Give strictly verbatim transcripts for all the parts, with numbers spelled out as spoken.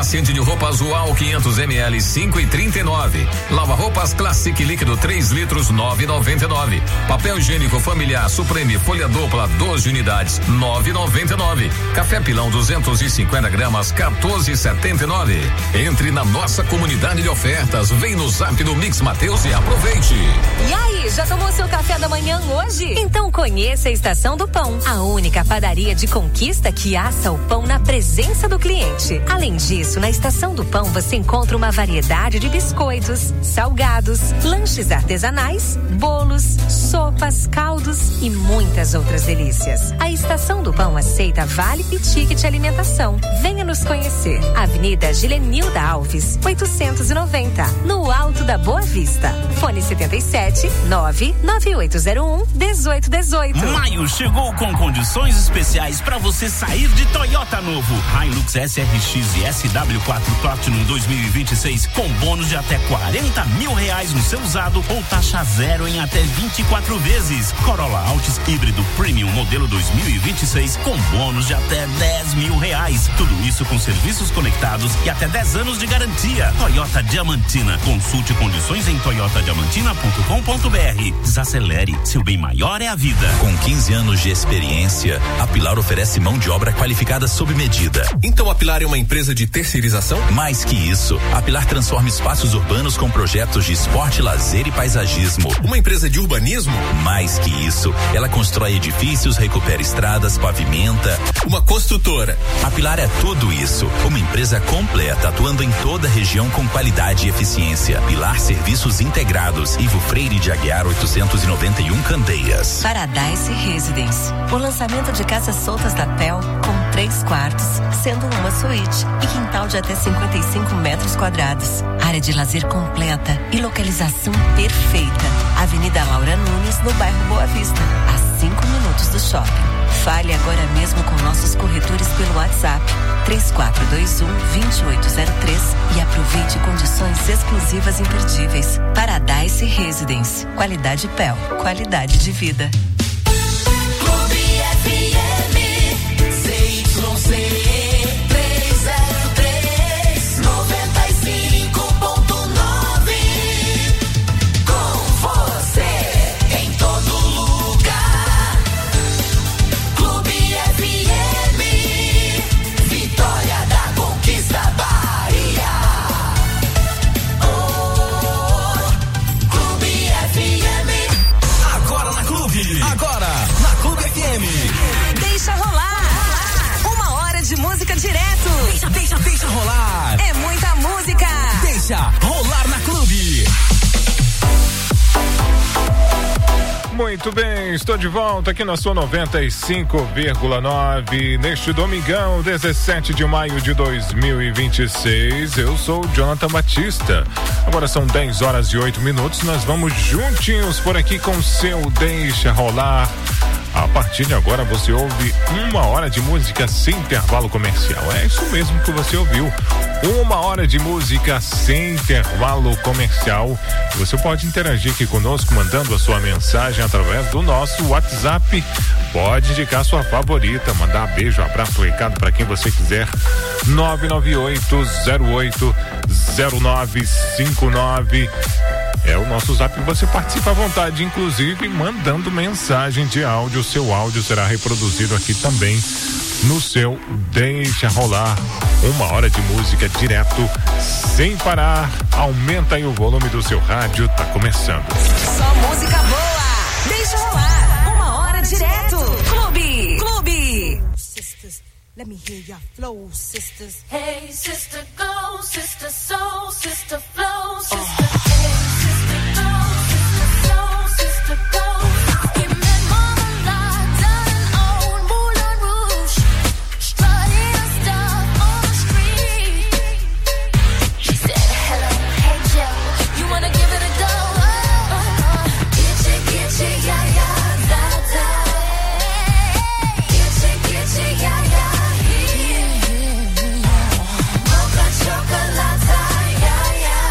Amaciante de roupas Ual quinhentos mililitros, cinco e trinta e nove. Lava roupas Classic líquido três litros, nove e noventa e nove. Papel higiênico familiar Supreme folha dupla doze unidades, nove e noventa e nove. Café Pilão duzentos e cinquenta gramas, quatorze e setenta e nove. Entre na nossa comunidade de ofertas, vem no Zap do Mix Mateus e aproveite. E aí, já tomou seu café da manhã hoje? Então conheça a Estação do Pão, a única padaria de Conquista que assa o pão na presença do cliente. Além disso, na Estação do Pão você encontra uma variedade de biscoitos, salgados, lanches artesanais, bolos, sopas, caldos e muitas outras delícias. A Estação do Pão aceita vale e ticket alimentação. Venha nos conhecer. Avenida Gilenilda Alves, oitocentos e noventa, no Alto da Boa Vista. Fone setenta e sete, nove nove oito zero um, dezoito dezoito. Maio chegou com condições especiais para você sair de Toyota novo. Hilux S R X e S W quatro Platinum dois mil e vinte e seis com bônus de até quarenta mil reais no seu usado ou taxa zero em até vinte e quatro vezes. Corolla Altis híbrido Premium modelo dois mil e vinte e seis com bônus de até dez mil reais. Tudo isso com serviços conectados e até dez anos de garantia. Toyota Diamantina. Consulte condições em toyota diamantina ponto com ponto br. Desacelere, seu bem maior é a vida. Com quinze anos de experiência, a Pilar oferece mão de obra qualificada sob medida. Então a Pilar é uma empresa de terceirização? Mais que isso, a Pilar transforma espaços urbanos com projetos de esporte, lazer e paisagismo. Uma empresa de urbanismo? Mais que isso, ela constrói edifícios, recupera estradas, pavimenta. Uma construtora. A Pilar é tudo isso. Uma empresa completa, atuando em toda a região com qualidade e eficiência. Pilar Serviços Integrados, Ivo Freire de Aguiar oitocentos e noventa e um Candeias. Paradise Residence. O lançamento de casas soltas da P E L com três quartos, sendo uma suíte e quintal de até cinquenta e cinco metros quadrados. Área de lazer completa e localização perfeita. Avenida Laura Nunes, no bairro Boa Vista, a cinco minutos do shopping. Fale agora mesmo com nossos corretores pelo WhatsApp três quatro dois um, dois oito zero três e aproveite condições exclusivas imperdíveis. Paradise Residence. Qualidade P E L. Qualidade de vida. Clube F M, C Y C. Deixa rolar. Uma hora de música direto. Deixa, deixa, deixa rolar. É muita música. Deixa rolar na Clube. Muito bem, estou de volta aqui na sua noventa e cinco vírgula nove neste domingão, dezessete de maio de dois mil e vinte e seis. Eu sou o Jonathan Batista. Agora são dez horas e oito minutos. Nós vamos juntinhos por aqui com o seu Deixa Rolar. A partir de agora você ouve uma hora de música sem intervalo comercial. É isso mesmo que você ouviu. Uma hora de música sem intervalo comercial. Você pode interagir aqui conosco mandando a sua mensagem através do nosso WhatsApp. Pode indicar sua favorita, mandar beijo, abraço, recado para quem você quiser. nove nove oito zero oito zero nove cinco nove. É o nosso zap, você participa à vontade, inclusive mandando mensagem de áudio. O seu áudio será reproduzido aqui também no seu Deixa Rolar. Uma hora de música direto, sem parar. Aumenta aí o volume do seu rádio, tá começando. Só música boa. Deixa rolar. Uma hora direto. Clube. Clube. Sisters, let me hear your flow, sisters. Hey, sister, go, sister, soul, sister, flow, sister. Oh. Chocolate, yeah, yeah.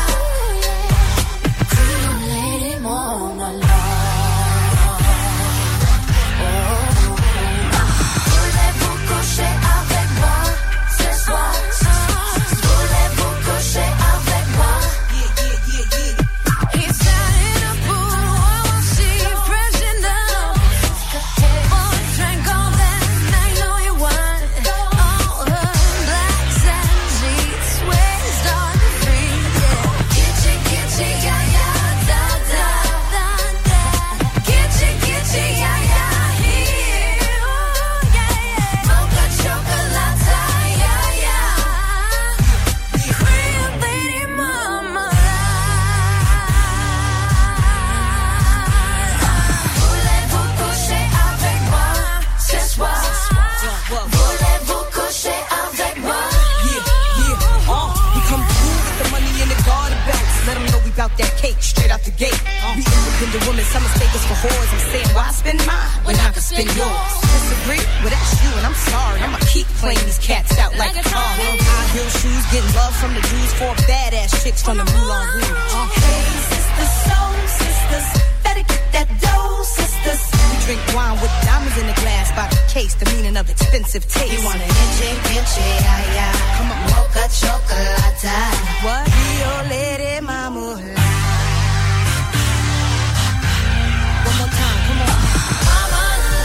that cake straight out the gate. We independent women, some mistake us for whores. I'm saying, why spend mine when I can spend yours? Disagree? Well, that's you, and I'm sorry. I'ma keep playing these cats out like a car. High heel shoes, getting love from the dudes, four badass chicks from the Moulin Rouge. Hey, sisters, soul sisters, better get that dough, sisters. We drink wine with diamonds in the glass by the case, the meaning of expensive taste. You want an inche, inche, ay, ay. Come on, mocha chocolate. What? Rio Lady Mama. One more time, come on. Mama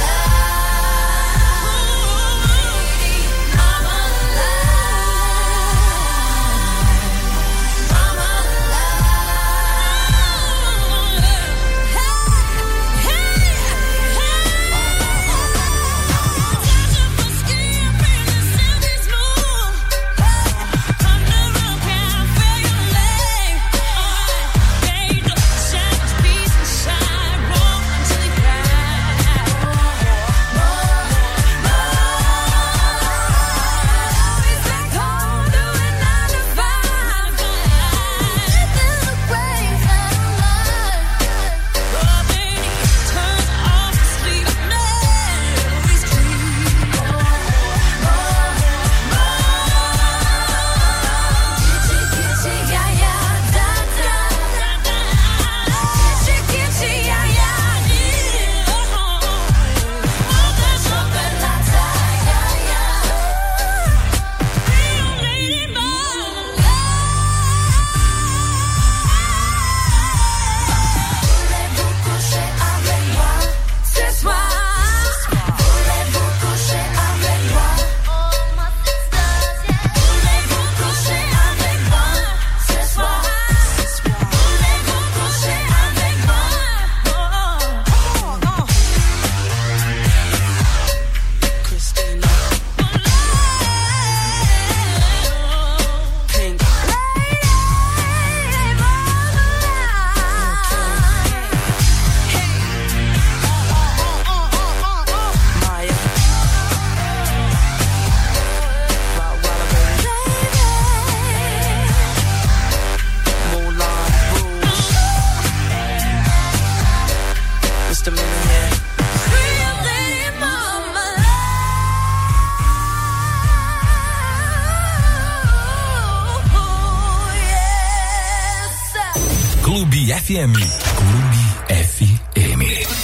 F M. Clube F M.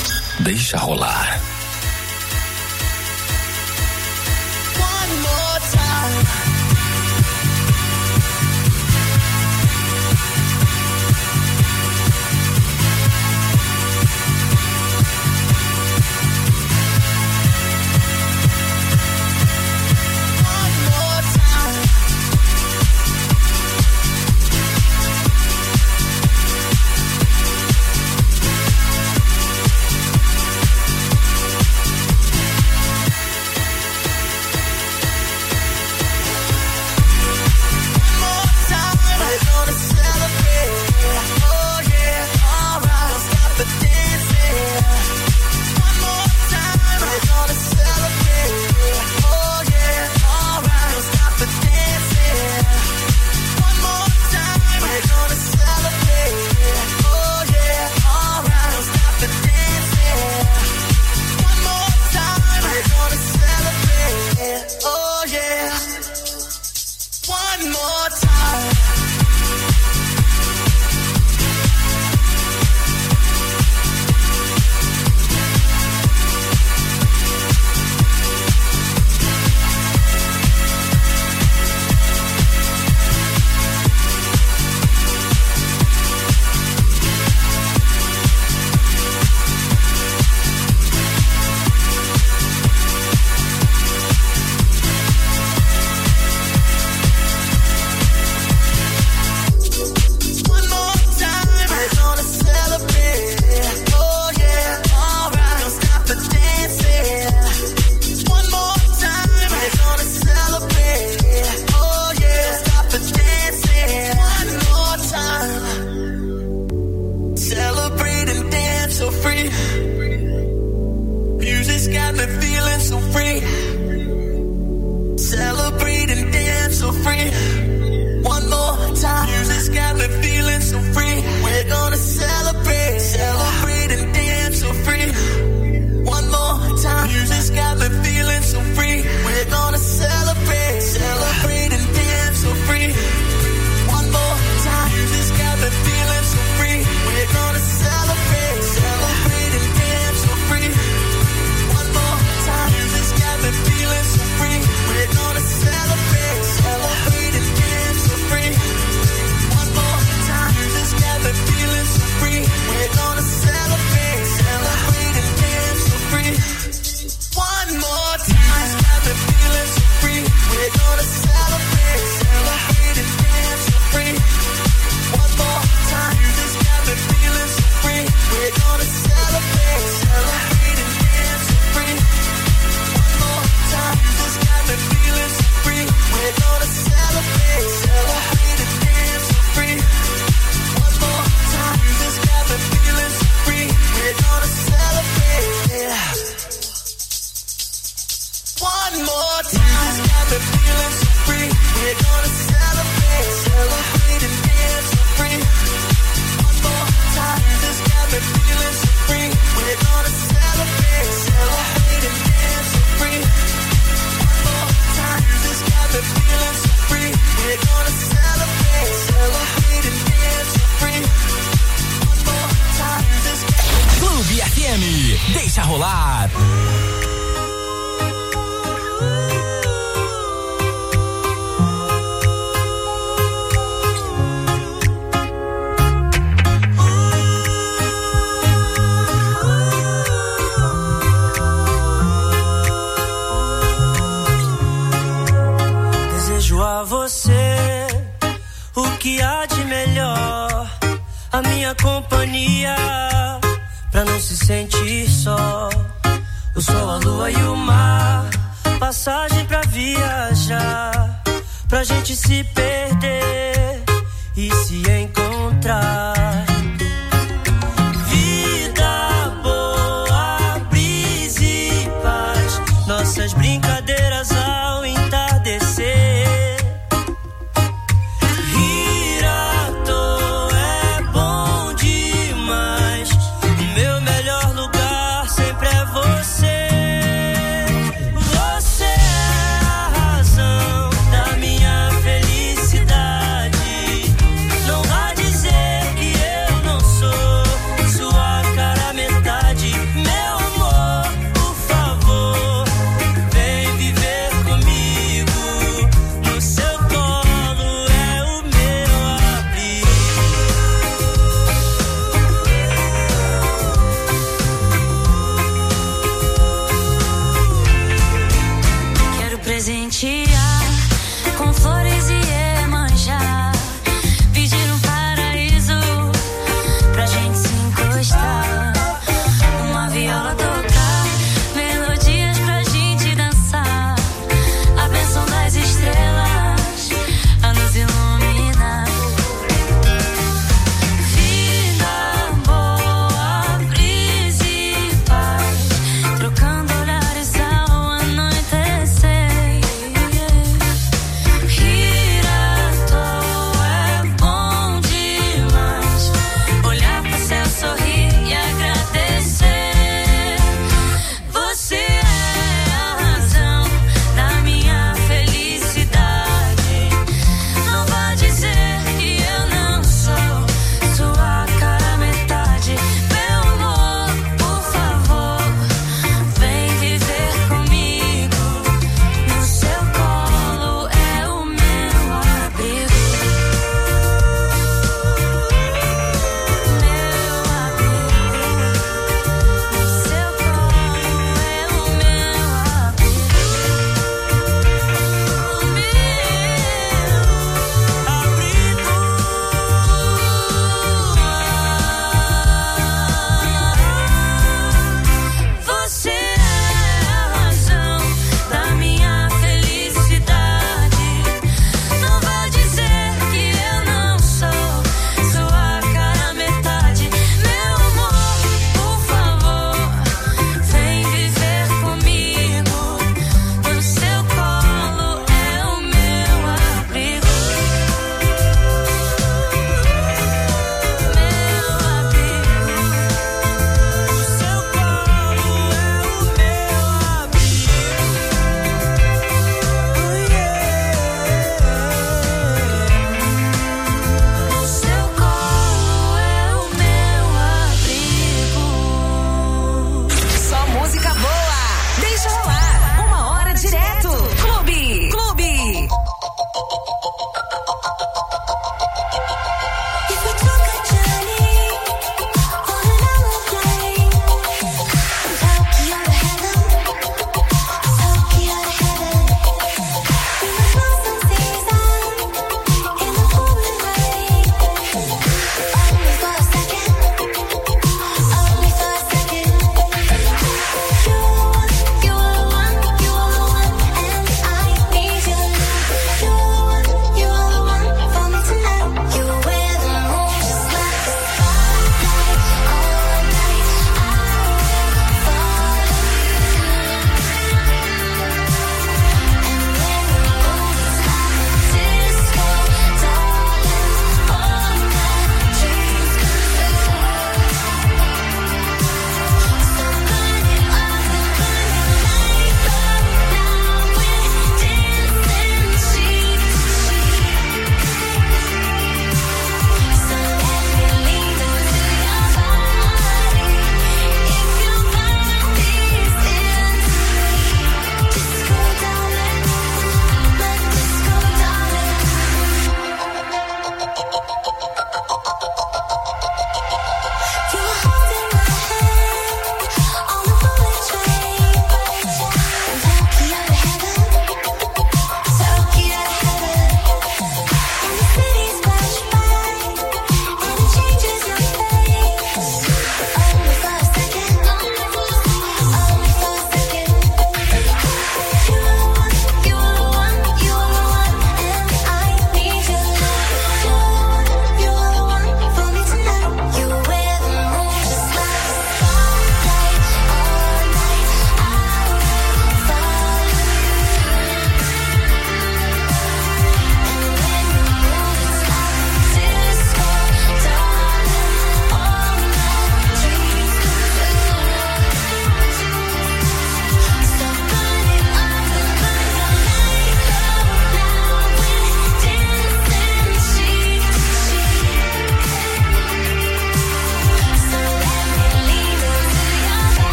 Deixa rolar. One more time. o que há de melhor, a minha companhia, pra não se sentir só. O sol, a lua e o mar, passagem pra viajar, pra gente se perder e se encontrar. Vida boa, brisa e paz, nossas brincadeiras ao entardecer. Rir à toa é bom demais, o meu melhor lugar sempre é você. Você é a razão da minha felicidade. Não vá dizer que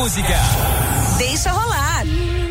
música. Deixa rolar.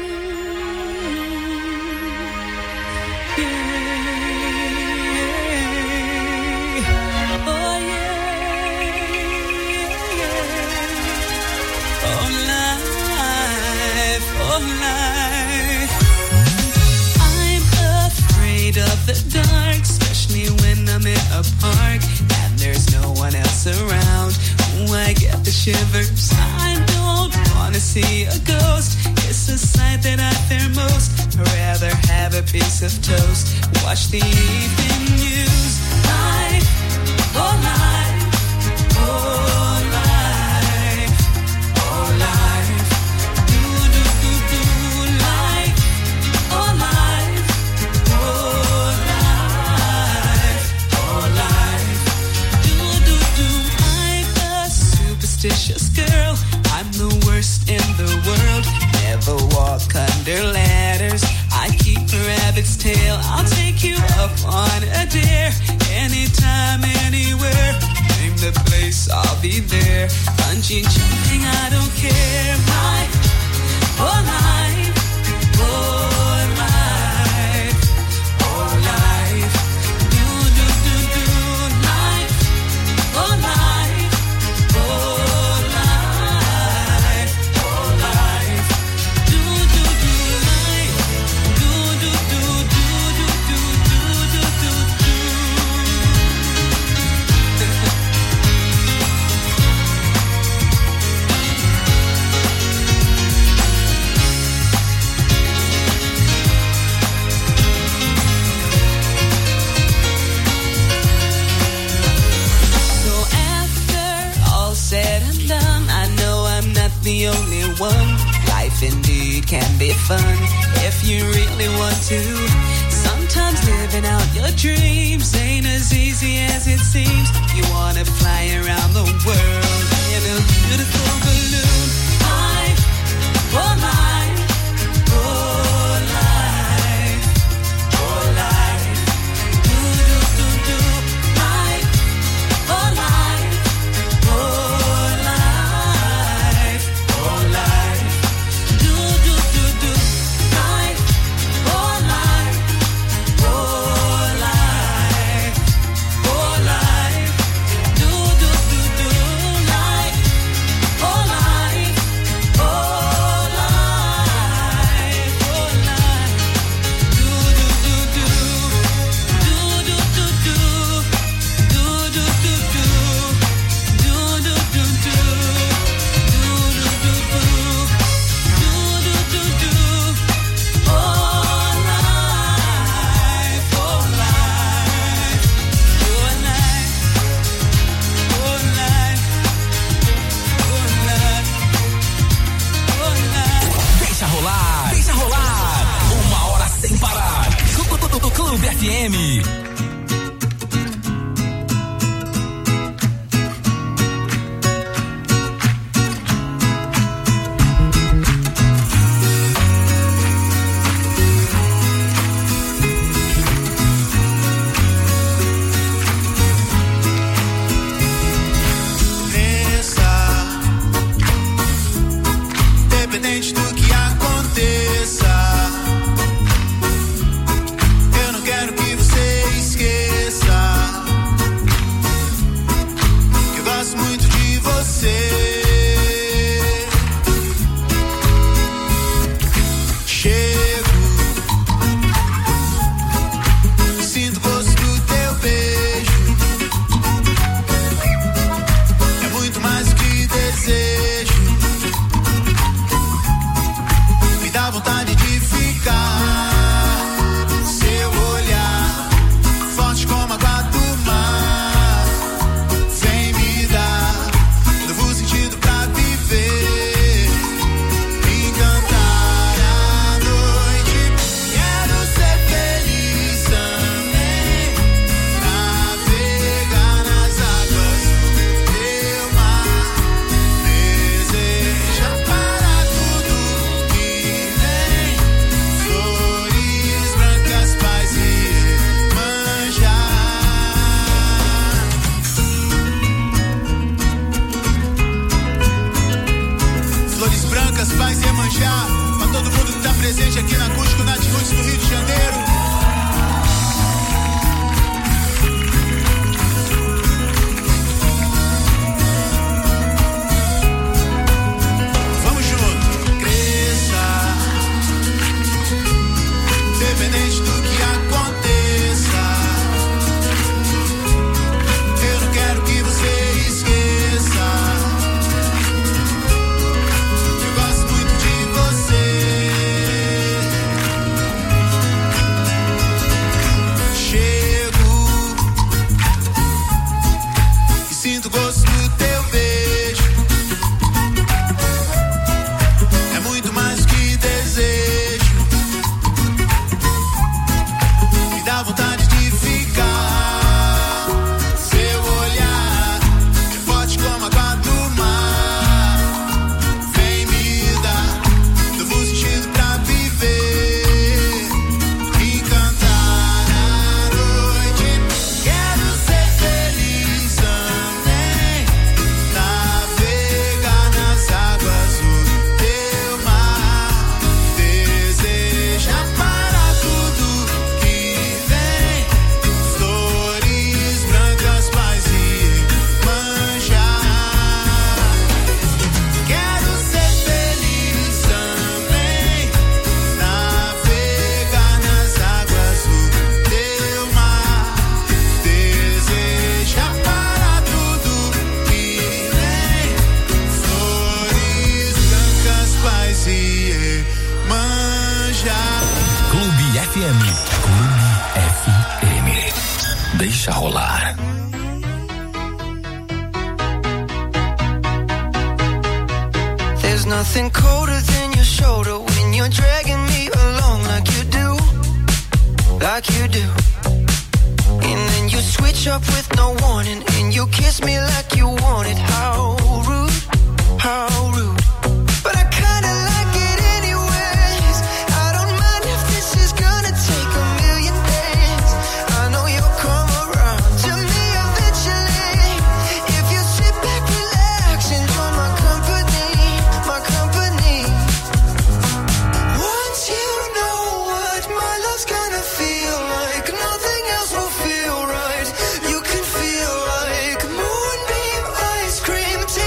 Of the dark, especially when I'm in a park and there's no one else around. Ooh, I get the shivers. I don't wanna see a ghost. It's a sight that I fear most. I'd rather have a piece of toast. Watch the evening news. Life, oh life, oh life, oh life. Do do do do life, oh life. Superstitious girl, I'm the worst in the world. Never walk under ladders. I keep a rabbit's tail. I'll take you up on a dare. Anytime, anywhere. Name the place, I'll be there. Bungee jumping, I don't care. Life, oh life, oh life, oh life. Do do do do life, oh life, oh. The only one. Life indeed can be fun if you really want to. Sometimes living out your dreams ain't as easy as it seems. You wanna fly around the world in a beautiful balloon. Life, oh life, oh life, oh life. Do do do do life, oh life, oh life. Life, do do do do life, oh life, oh life, oh life, do do do do life, oh life, oh life, oh life, do do do do, do do do do, do do do do, do do do do. Deixa rolar, deixa rolar. Uma hora sem parar. Clube F M. Independente do que aconteça, eu não quero que você independente do que aconteça. Eu não quero que você esqueça. Eu gosto muito de você. Chego e sinto o gosto do teu beijo. É muito mais que desejo. Me dá vontade de ficar. Seu olhar é forte como a água do mar. Vem me dar novo sentido pra viver. Encantar a noite. Quero ser feliz também. Navegar nas águas do teu mar. Deseja para tudo que vem. Flores brancas, paz e manjar. Quero ser feliz também. Navegar nas águas do teu mar. Deseja para tudo que vem. Flores brancas, paz e manjar. Clube F M. Clube F M. Deixa rolar. There's nothing colder than your shoulder when you're dragging me along like you do, like you do. And then you switch up with no warning and you kiss me like you want it. How rude, how rude. But I kinda like it anyways. I don't mind if this is gonna take a million days. I know you'll come around to me eventually. If you sit back, relax, enjoy my company, my company. Once you know what my love's gonna feel like, nothing else will feel right. You can feel like moonbeam ice cream.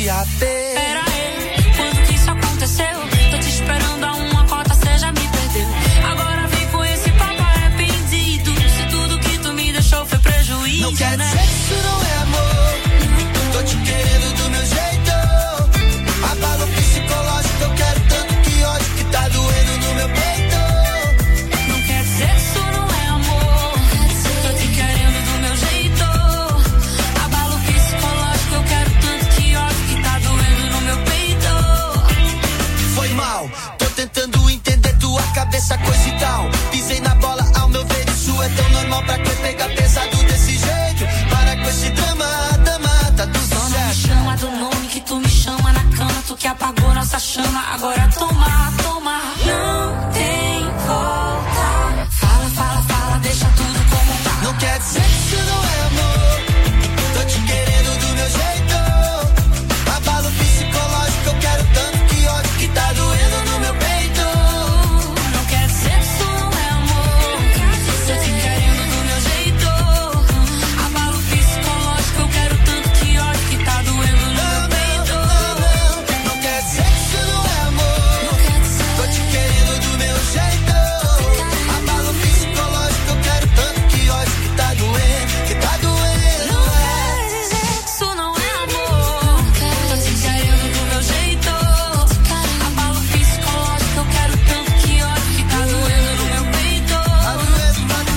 de A P. Pera aí, quando que isso aconteceu? Tô te esperando a uma cota, cê já me perdeu. Agora vem com esse papo arrependido. Se tudo que tu me deixou foi prejuízo, não quer né? dizer que isso não é amor. Tô te querendo do meu jeito. Abalo psicológico, eu quero tanto que ódio que tá doendo no meu peito. Não quer dizer que isso não é amor. Tô te querendo do meu jeito. Abalo psicológico, eu quero tanto que ódio que tá doendo no meu peito. Foi mal, tô tentando entender tua cabeça, coisa e tal. Pisei na bola, ao meu ver isso é tão normal. Pra que pegar pesado desse jeito? Para com esse drama, dama, tá tudo Só não certo. me chama do nome que tu me chama na cama. Tu que apagou nossa chama, agora toma, toma. Não tem volta. Fala, fala, fala, deixa tudo como tá. Não quer dizer que isso não é amor. Tô te querendo do meu jeito. Abalo psicológico, eu quero tanto que ódio que tá doendo no meu peito. Não quer dizer que isso não é amor. Tô te querendo do meu jeito. Abalo psicológico, eu quero tanto que ódio que tá doendo no meu peito. Não quer dizer que isso não é amor. Tô te querendo do meu jeito. Abalo psicológico, eu quero tanto que ódio que tá doendo, que tá doendo. Não quer dizer que isso não é amor. Tô te querendo do meu jeito. Abalo psicológico, eu quero tanto que ódio que tá doendo no meu peito. Tá doendo, tá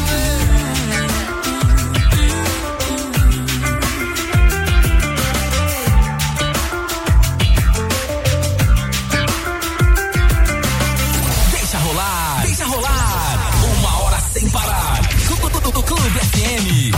Deixa rolar, deixa rolar. Uma hora sem parar. Clube F M.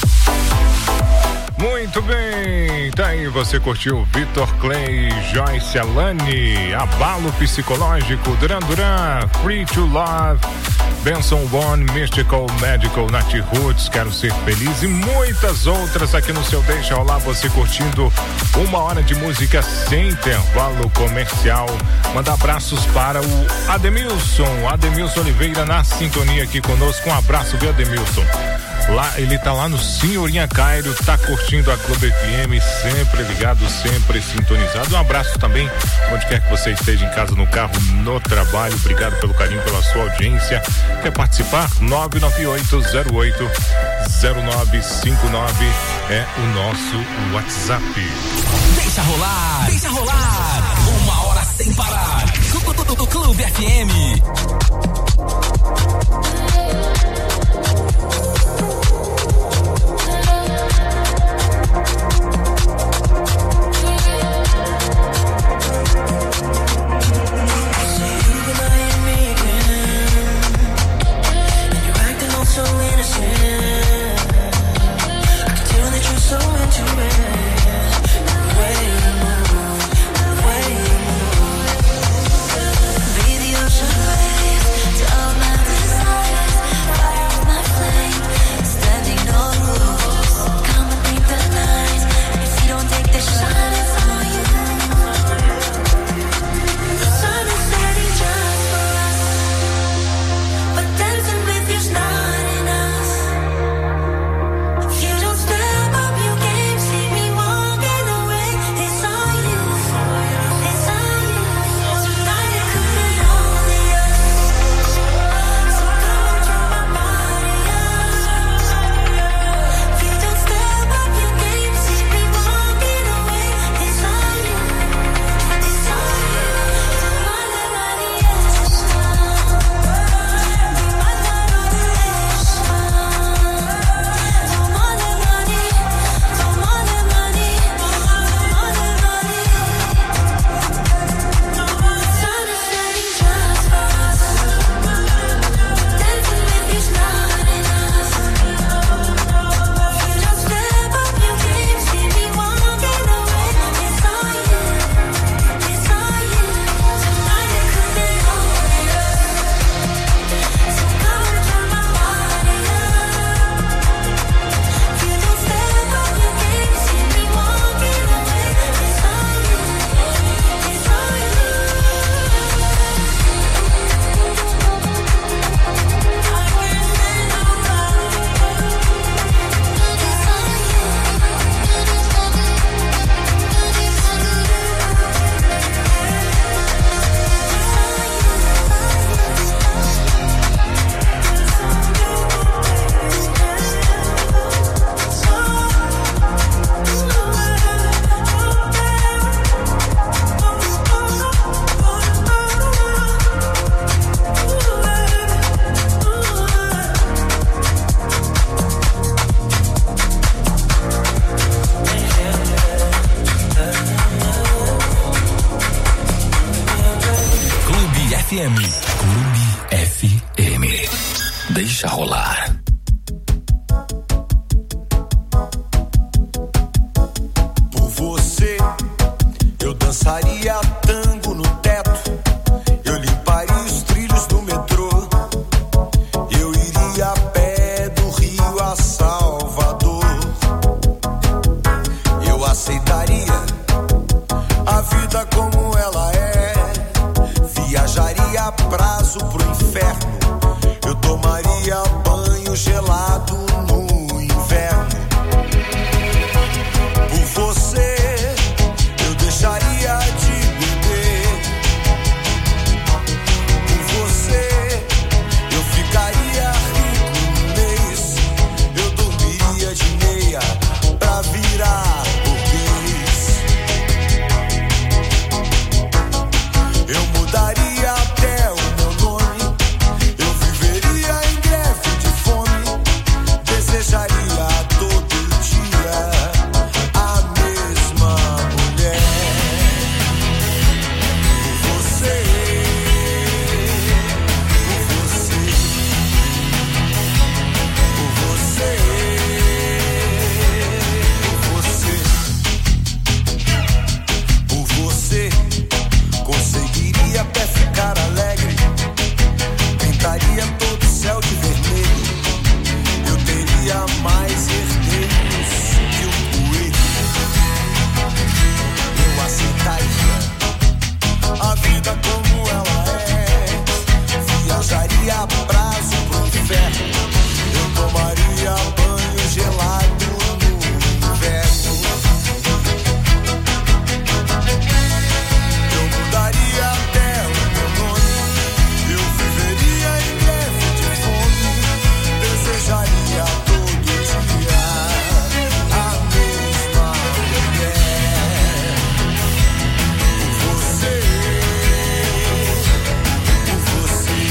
Muito bem, tá aí, você curtiu Vitor Clay, Joyce Alane, Abalo Psicológico, Duran Duran, Free to Love, Benson One, Mystical Medical, Nat Roots, Quero Ser Feliz e muitas outras aqui no seu Deixa Rolar, você curtindo uma hora de música sem intervalo comercial. Manda abraços para o Ademilson, Ademilson Oliveira na sintonia aqui conosco, um abraço, viu, Ademilson? Lá, ele tá lá no Senhorinha Cairo, tá curtindo a Clube F M, sempre ligado, sempre sintonizado. Um abraço também, onde quer que você esteja, em casa, no carro, no trabalho. Obrigado pelo carinho, pela sua audiência. Quer participar? nove nove oito zero oito zero nove cinco nove é o nosso WhatsApp. Deixa rolar, deixa rolar. Uma hora sem parar. Clube F M. so innocent. I can tell that you're so into it. The way you move, the way you move. Be the ocean waves to all my desires. M. Clube F M. Deixa rolar. Por você, eu dançaria tango no teto. Eu limparia os trilhos do metrô. Eu iria a pé do Rio a Salvador. Eu aceitaria a vida como ela é. Viajaria a prazo pro inferno. Eu tomaria banho gelado no inverno. Por você, eu deixaria de beber. Por você, eu ficaria rico no mês. Eu dormiria de meia pra virar burguês. Eu mudaria até o meu nome. Eu viveria em greve de fome. Desejaria todo dia a mesma mulher. Por você, por você, por você, por você, por você, conseguiria até ficar alegre. Pintaria todo o céu de vermelho. Eu teria mais herdeiros que o coelho. Eu aceitaria a vida como ela é. Viajaria a prazo pro inferno. Eu tomaria banho gelado no inverno. Eu mudaria até o meu nome. Eu viveria em greve de fome. Desejaria todo dia a mesma mulher. Por você, por você,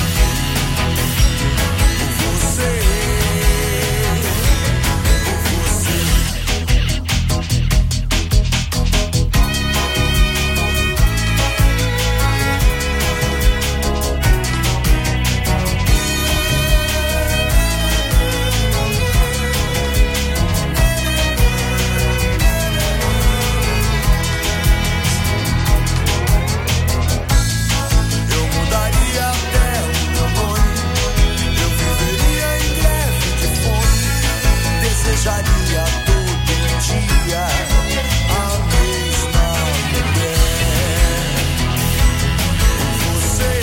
por você, eu mudaria até o meu nome. Eu viveria em greve de fome. Desejaria todo dia a mesma mulher. Por você,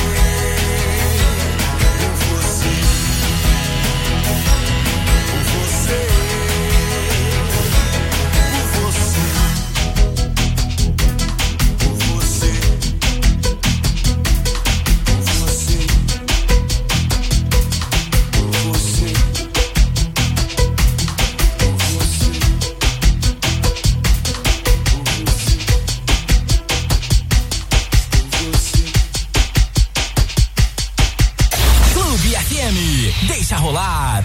por você, por você, por você, por você, por você, por você, Clube F M. Deixa rolar.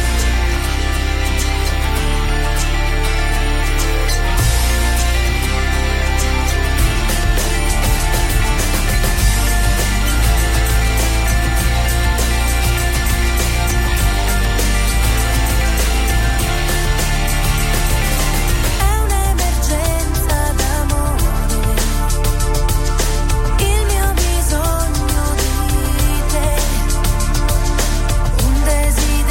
È un'emergenza d'amore, il mio bisogno di te, un desiderio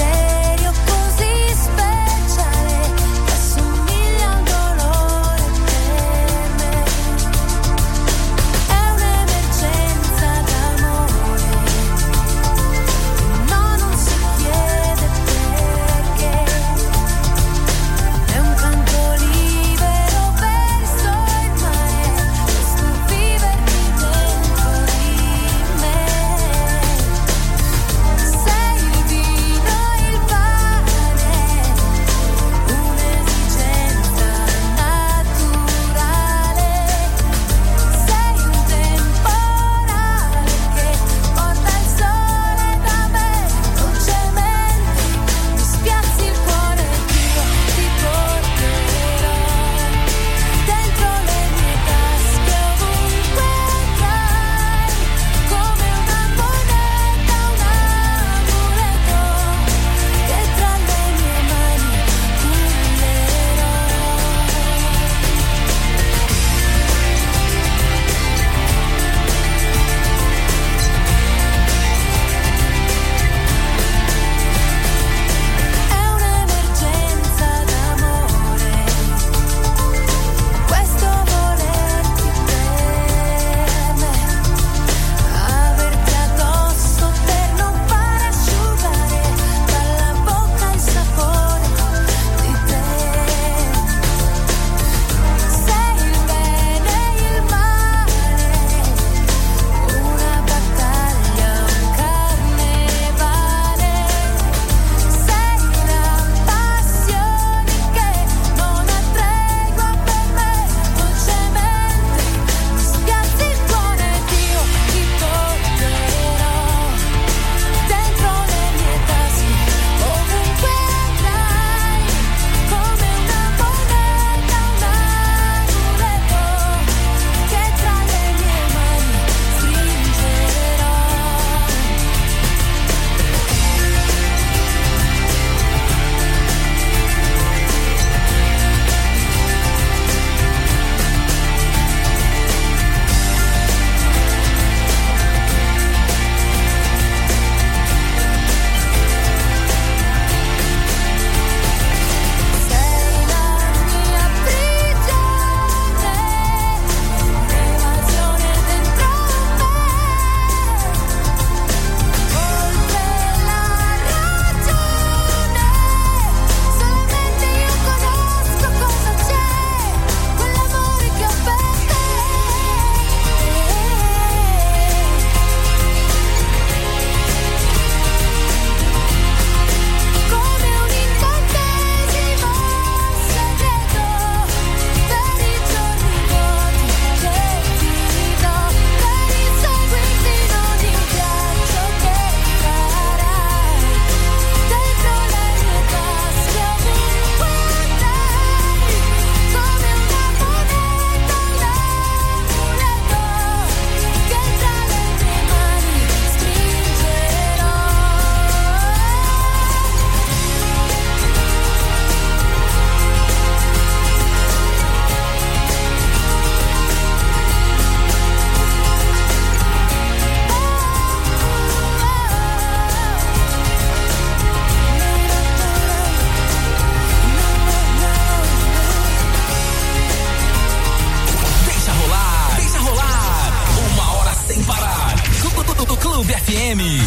F M.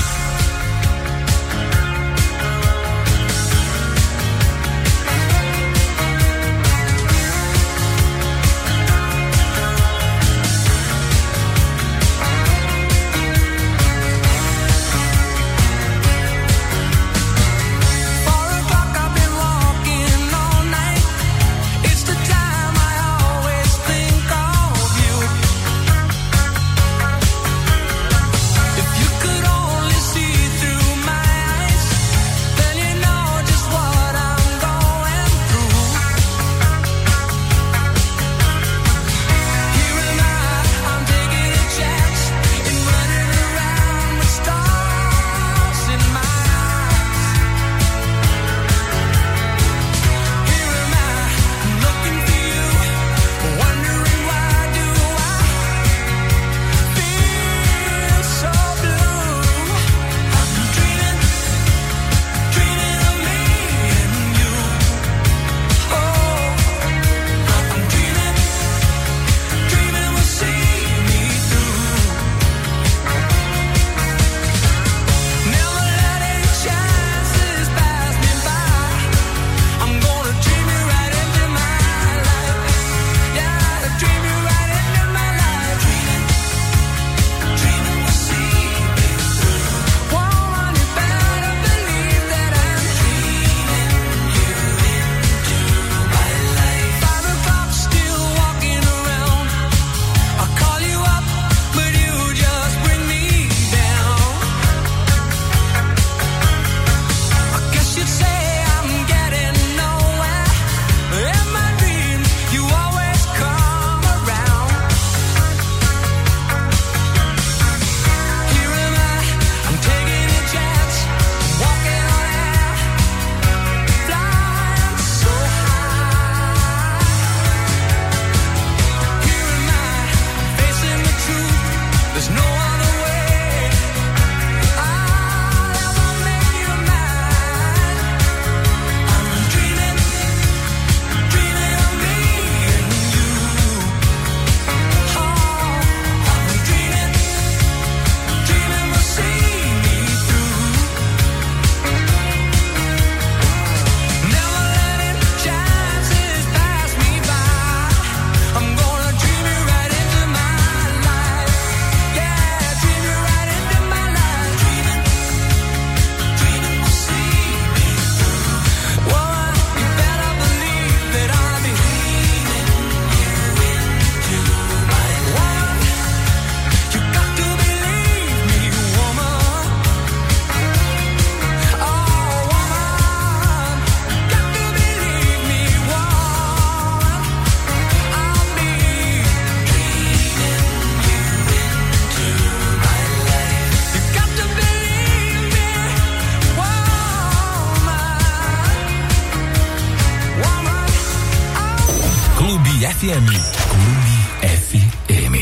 F M. Clube F M.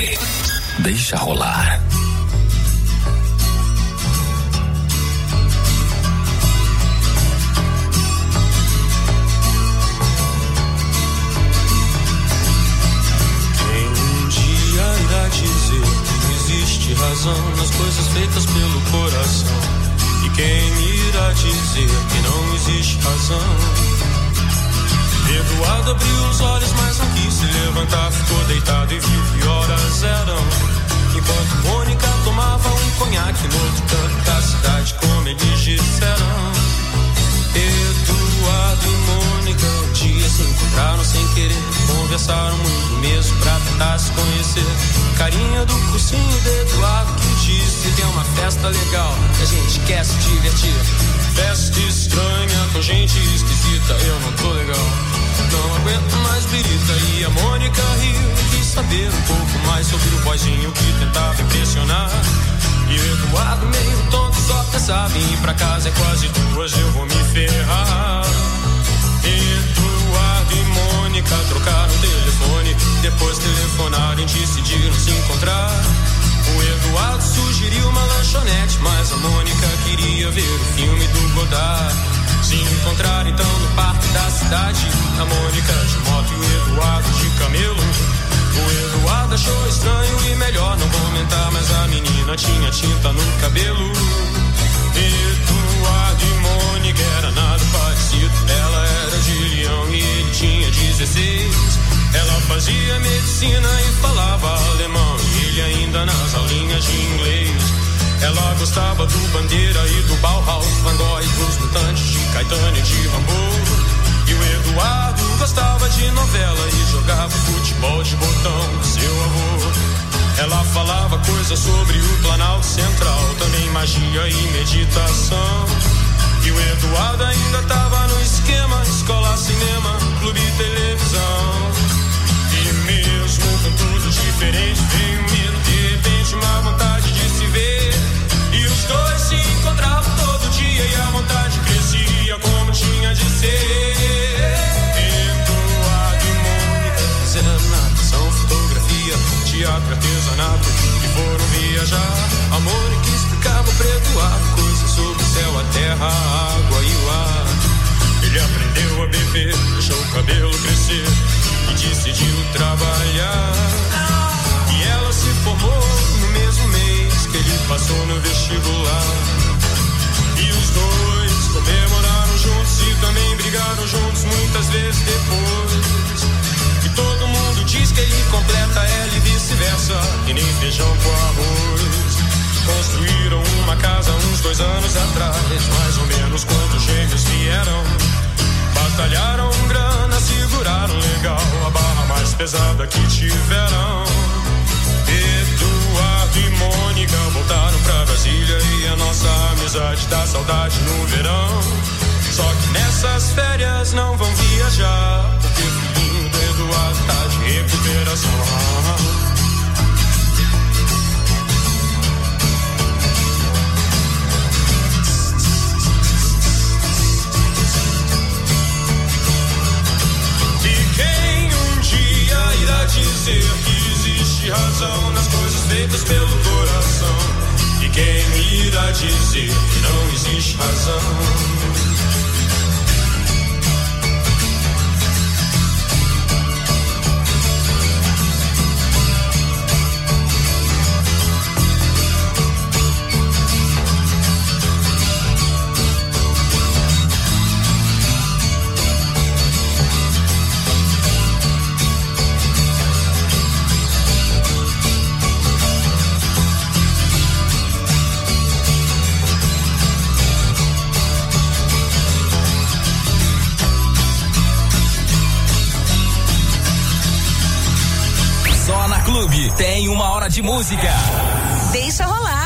Deixa rolar. Quem um dia irá dizer que existe razão nas coisas feitas pelo coração? E quem irá dizer que não existe razão? Eduardo abriu os olhos, mas não quis se levantar. Ficou deitado e viu que horas eram. Enquanto Mônica tomava um conhaque no outro canto da cidade, como eles disseram. Eduardo e Mônica um dia se encontraram sem querer. Conversaram muito mesmo pra tentar se conhecer. Carinha do cursinho de Eduardo que disse que é uma festa legal, que a gente quer se divertir. Festa estranha com gente esquisita, eu não tô legal. Não aguento mais birita. E a Mônica riu, quis saber um pouco mais sobre o boyzinho que tentava impressionar. E o Eduardo meio tonto só pensava em ir pra casa. É quase duas, eu vou me ferrar. Eduardo e Mônica trocaram telefone. Depois telefonaram e decidiram se encontrar. O Eduardo sugeriu uma lanchonete, mas a Mônica queria ver o filme do Godard. Se encontraram então no parque da cidade, a Mônica de moto e o Eduardo de camelo. O Eduardo achou achou estranho e melhor não comentar, mas a menina tinha tinta no cabelo. Eduardo e Mônica era nada parecido. Ela era de Leão e ele tinha dezesseis. Ela fazia medicina e falava alemão, e ele ainda nas aulinhas de inglês. Ela gostava do Bandeira e do Bauhaus, Van Gogh, dos Mutantes, de Caetano e de Rambo. E o Eduardo gostava de novela e jogava futebol de botão com seu avô. Ela falava coisas sobre o Planalto Central, também magia e meditação. E o Eduardo ainda tava no esquema, escola, cinema, clube e televisão. E mesmo com tudo diferente, veio medo, de repente uma vontade de se ver. E os dois se encontravam todo dia e a vontade crescia como tinha de ser. Eduardo e Mônica fizeram natação, fotografia, teatro, artesanato e foram viajar. A Mônica explicava pro Eduardo coisas sobre o céu, a terra, a água e o ar. Ele aprendeu a beber, deixou o cabelo crescer e decidiu trabalhar. E ela se formou no mesmo mês que ele passou no vestibular. E os dois comemoraram juntos e também brigaram juntos muitas vezes depois. E todo mundo diz que ele completa ela e vice-versa, e nem feijão com arroz. Construíram uma casa uns dois anos atrás, mais ou menos quando os gêmeos vieram. Batalharam grana, seguraram legal a barra mais pesada que tiveram. Eduardo e Mônica voltaram pra Brasília e a nossa amizade dá saudade no verão. Só que nessas férias não vão viajar, porque o filhinho do Eduardo tá de recuperação. Irá dizer que existe razão nas coisas feitas pelo coração. E quem irá dizer que não existe razão? Tem uma hora de música. Deixa rolar.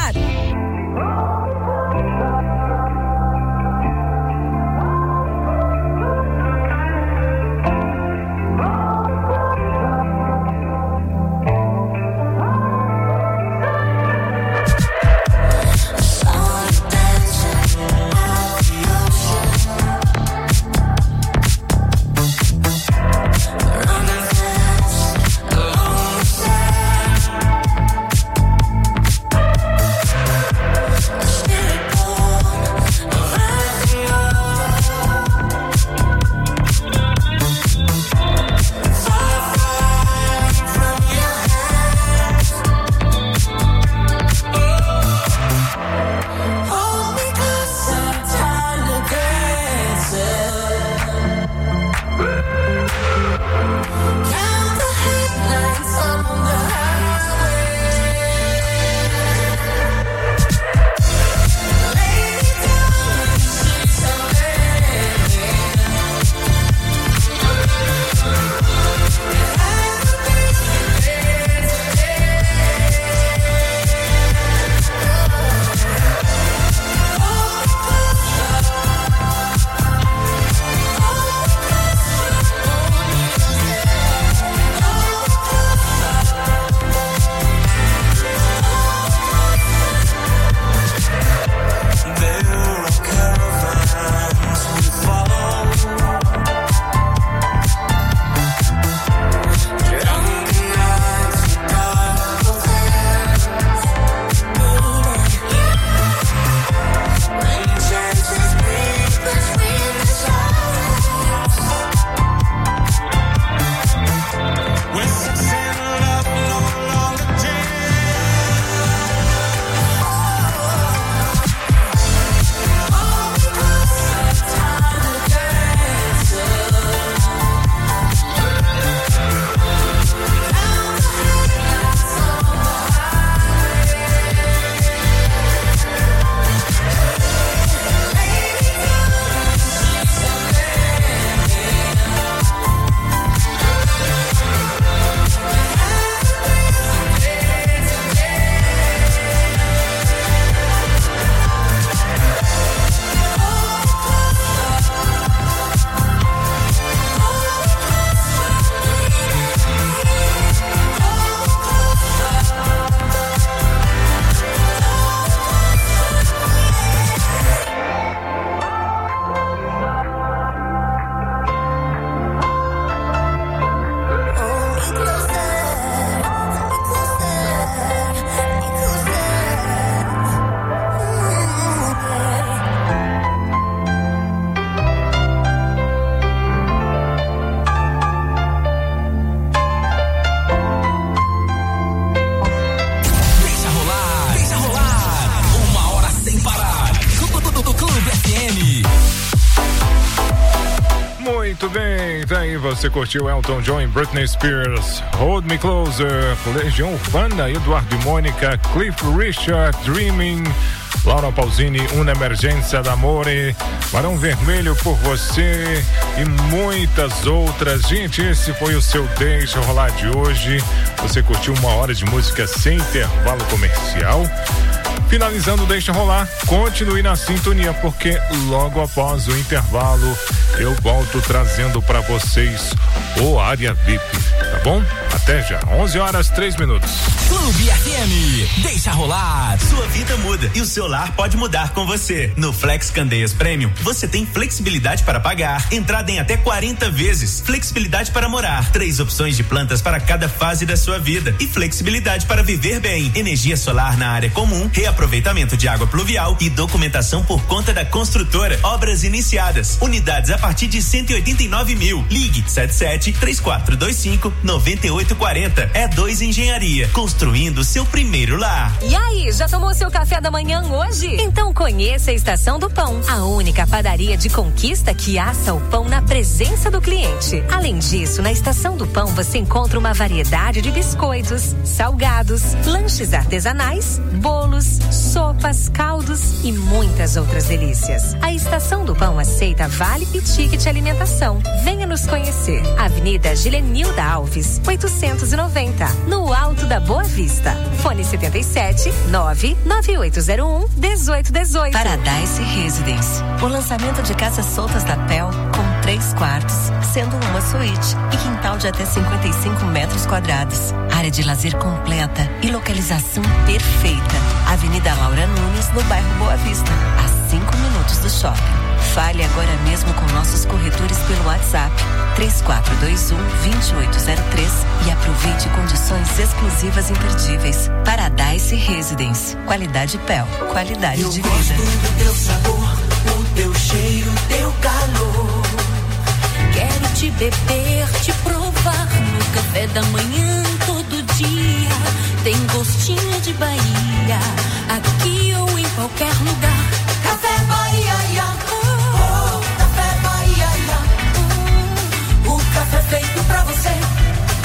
você curtiu Elton John e Britney Spears, Hold Me Closer, Legião Urbana, Eduardo e Mônica, Cliff Richard, Dreaming, Laura Pausini, Una Emergência d'Amore, Barão Vermelho por Você e muitas outras. Gente, esse foi o seu Deixa Rolar de hoje. Você curtiu uma hora de música sem intervalo comercial. Finalizando, Deixa Rolar, continue na sintonia, porque logo após o intervalo eu volto trazendo para vocês o Área V I P, tá bom? Até já, onze horas, três minutos. Clube F M, deixa rolar. Sua vida muda e o seu lar pode mudar com você. No Flex Candeias Premium, você tem flexibilidade para pagar, entrada em até quarenta vezes, flexibilidade para morar, três opções de plantas para cada fase da sua vida e flexibilidade para viver bem. Energia solar na área comum, reaproveitamento de água pluvial e documentação por conta da construtora. Obras iniciadas, unidades a partir de cento e oitenta e nove mil. Ligue sete sete, três quatro dois cinco, nove oito quatro zero. É dois Engenharia, construindo seu primeiro lar. E aí, já tomou seu café da manhã hoje? Então conheça a Estação do Pão, a única padaria de Conquista que assa o pão na presença do cliente. Além disso, na Estação do Pão você encontra uma variedade de biscoitos, salgados, lanches artesanais, bolos, sopas, caldos e muitas outras delícias. A Estação do Pão aceita vale e ticket alimentação. Venha nos conhecer. Avenida Gilenilda Alves, oitocentos e noventa, no Alto da Boa Vista. Fone setenta e sete, nove nove oito zero um, dezoito dezoito. Paradise Residence. O lançamento de casas soltas da P E L com três quartos, sendo uma suíte e quintal de até cinquenta e cinco metros quadrados. Área de lazer completa e localização perfeita. Avenida Laura Nunes, no bairro Boa Vista, a cinco minutos do shopping. Fale agora mesmo com nossos corretores pelo WhatsApp três quatro dois um, dois oito zero três e aproveite condições exclusivas imperdíveis. Paradise Residence. Qualidade P E L. Qualidade Eu de vida. gosto do teu sabor, o teu cheiro, o teu calor. Quero te beber, te provar no café da manhã.